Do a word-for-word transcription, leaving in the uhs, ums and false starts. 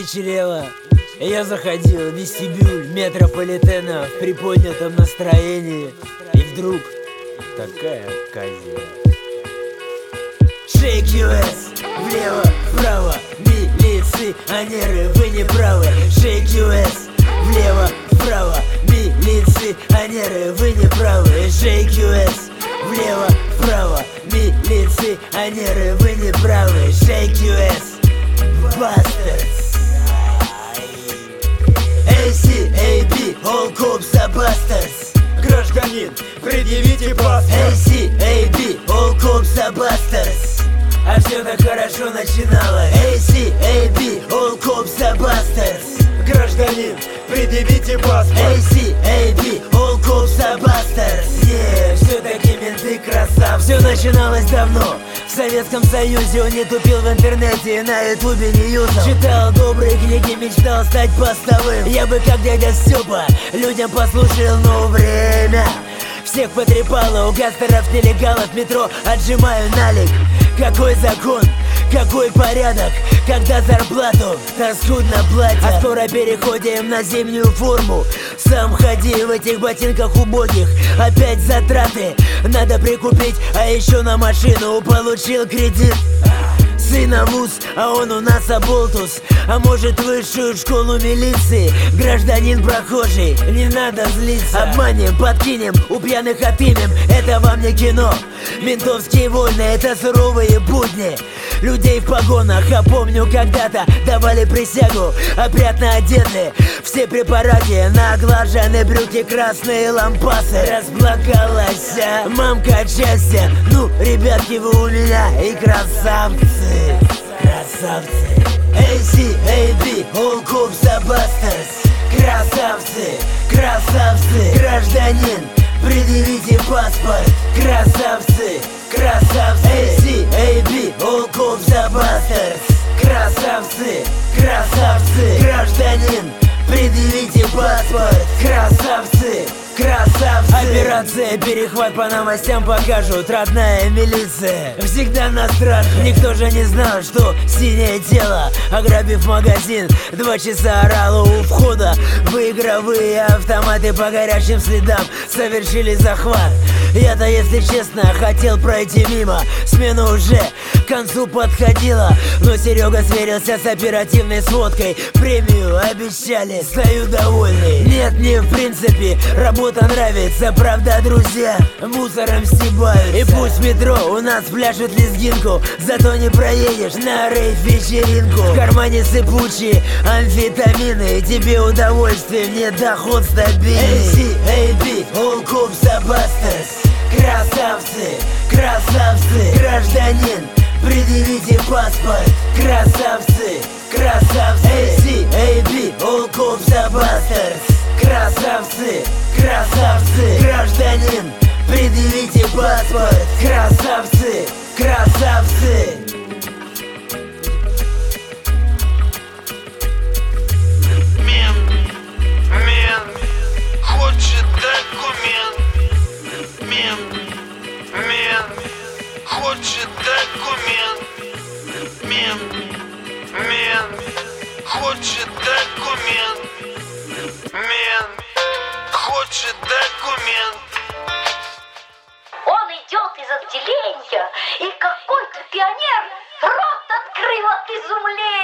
вечерело. Я заходил в вестибюль метрополитена в приподнятом настроении. И вдруг такая оказия. Shake ю эс, влево, вправо, милиционеры, вы не правы. Shake ю эс, влево, вправо, милиционеры, вы не правы. Shake ю эс, влево, вправо, милиционеры, вы не правы. Shake ю эс, bastards. эй си эй би, all cops are bastards. Гражданин, предъявите паспорт. эй си эй би, all cops are bastards. А все так хорошо начиналось. эй си эй би, all cops are bastards. Гражданин, предъявите паспорт. эй си эй би, all cops are bastards. Yeah, все-таки менты красавцы. Все начиналось давно. В Советском Союзе он не тупил в интернете и на ютубе не юзал. Читал добрые книги, мечтал стать постовым. Я бы как дядя Степа людям послушал, но время всех потрепало. У гастеров, нелегалов метро отжимаю налик. Какой закон, какой порядок, когда зарплату так скудно платят. А скоро переходим на зимнюю форму. Сам ходи в этих ботинках убогих. Опять затраты надо прикупить, а еще на машину получил кредит. Сына вуз, а он у нас оболтус. А может высшую школу милиции. Гражданин прохожий, не надо злиться. Обманем, подкинем, у пьяных отымем. Это вам не кино. Ментовские войны, это суровые будни людей в погонах. А помню, когда-то давали присягу, опрятно одеты, все при параде, наглажены брюки, красные лампасы. Разблагалась мамка от счастья. Ну, ребятки, вы у меня и красавцы. Красавцы. эй си эй би, all cops are bastards. Красавцы, красавцы. Гражданин, предъявите паспорт. Красавцы, красавцы. эй си эй би, all cops are bastards. Красавцы, красавцы. Гражданин, предъявите паспорт. Красавцы, красавцы. Операция «Перехват» по новостям покажут. Родная милиция всегда на страже. Никто же не знал, что синее тело, ограбив магазин, два часа орало у входа. В игровые автоматы по горячим следам совершили захват. Я-то, если честно, хотел пройти мимо. Смена уже к концу подходила, но Серега сверился с оперативной сводкой. Премию обещали, стою довольный. Нет, не в принципе, работа нравится. Правда, друзья мусором стебаются. И пусть в метро у нас пляшут лезгинку, зато не проедешь на рейв-вечеринку. В кармане сыпучие амфетамины, тебе удовольствие, мне доход стабильный. эй си эй би, all cops are bastards. Красавцы, красавцы. Гражданин, предъявите паспорт. Красавцы, красавцы. эй си эй би, all cops are bastards. Красавцы, красавцы. Гражданин, предъявите паспорт. Красавцы, красавцы. Мент, мент, хочет документ. Мент, мент, хочет документ. Мент, мент, хочет документ. Мент, хочет документ. Он идет из отделения, и какой-то пионер рот открыл от изумления.